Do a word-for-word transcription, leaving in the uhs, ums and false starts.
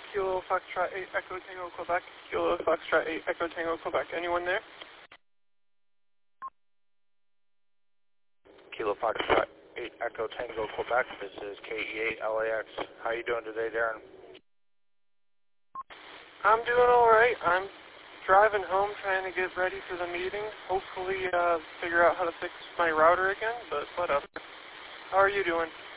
Kilo Foxtrot eight Echo Tango Quebec. Kilo Foxtrot eight Echo Tango Quebec. Anyone there? Kilo Foxtrot eight Echo Tango Quebec. This is K E eight L A X. How you doing today, Darren? I'm doing alright. I'm driving home trying to get ready for the meeting. Hopefully uh, figure out how to fix my router again, but whatever. How are you doing?